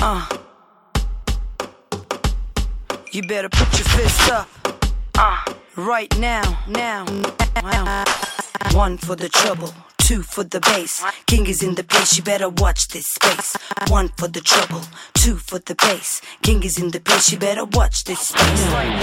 You better put your fist up. Right now. One for the trouble, two for the bass. King is in the place, you better watch this space. One for the trouble, two for the bass. King is in the place, you better watch this space. King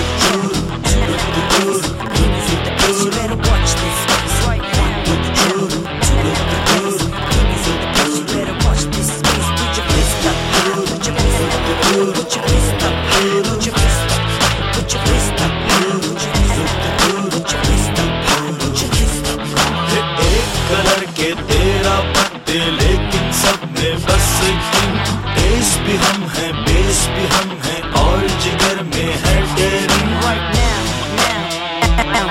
is in the place, you better watch this space. One for the trouble, two for the bass. King is in the place, you better watch this space. Put your fist up, put your fist up, put your fist up, put your fist up, put your fist up, put your fist up, put your fist up, put your fist up. एक colour के तेरा पत्ते लेकिन सब में बस टेस भी हम हैं, बेस भी हम हैं और जिगर में है डेयरिंग। Right now.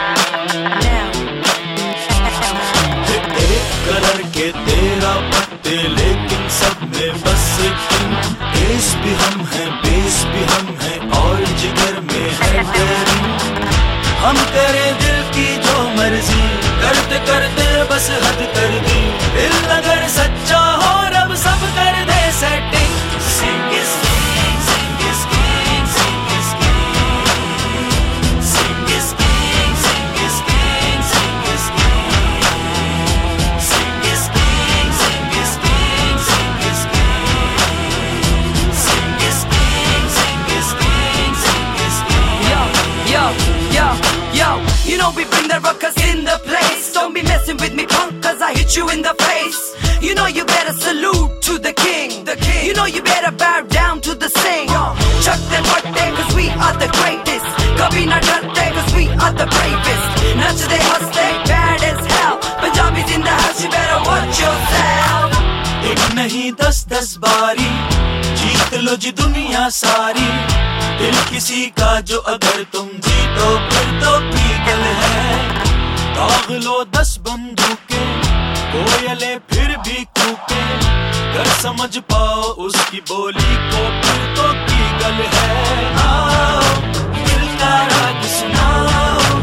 एक कलर के तेरा पत्ते लेकिन सब में बस टेस भी हम हैं, बेस भी हम हैं और जिगर में है डेयरिंग। हम करें दिल की जो मर्जी, करते करते बस हद कर दी। दिल अगर सच्चा हो रब सब कर दे setting. Sing is king, sing is king, sing is king. Sing is king, sing is king, sing is king. Sing is king, sing is king, sing is king. Sing is king, sing is king, sing is king. Yo, you know we bring the ruckus in the place. Don't be messing with me, punk, cause I hit you in the face. You know you better salute to the king. You know you better bow down to the sing. Chuck them fatte cause we are the greatest. Kabhi na darte cause we are the bravest. Nachde haste, bad as hell. Punjabis in the house, you better watch yourself. एक नहीं 10-10 बारी जीत लो जी दुनिया सारी। दिल किसी का जो अगर तुम जीतो फिर तो पीगल है। दाग लो 10 बंदूकें, कोयले फिर भी कूके। कर समझ पाओ उसकी बोली को फिर तो पीगल है। आओ दिल का राग सुनाओ,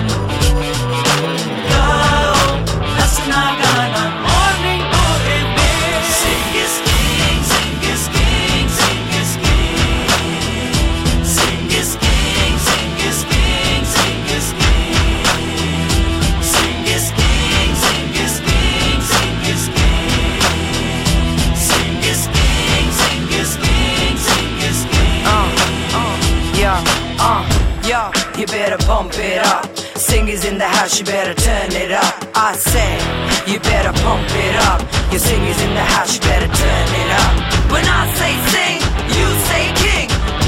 गाओ हंसना गाना morning to evening. Sing is king, sing is king, sing is king. Sing is king, sing is king, sing is king. Sing is king, sing is king, sing is king. Sing is king, sing is king, sing is king. Yo, you better bump it up. Singers in the house, you better turn it up. I say, you better pump it up. Your singers in the house, you better turn it up. When I say sing, you say king.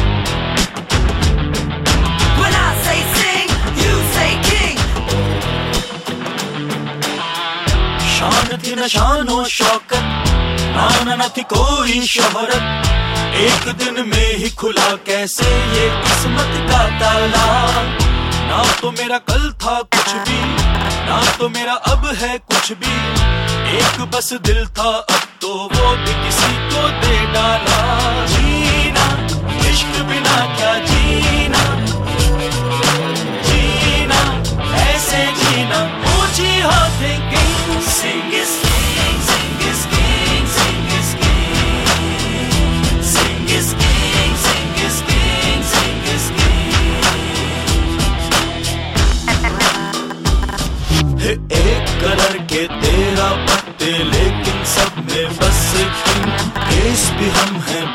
When I say sing, you say king. शान थी न शानो शौकत, नाना न थी कोई शोहरत। एक दिन में ही खुला कैसे ये किस्मत का ताला। ना तो मेरा कल था कुछ भी, ना तो मेरा अब है कुछ भी। एक बस दिल था अब तो वो भी किसी को दे डाला। जीना इश्क बिना क्या जीना, जीना ऐसे जीना ऊंची हो thinking. Sing is king, sing is king, sing is king. Sing is king, sing is king, sing is king. एक कलर के तेरा पत्ते लेकिन सब में बस king। केस भी हम हैं,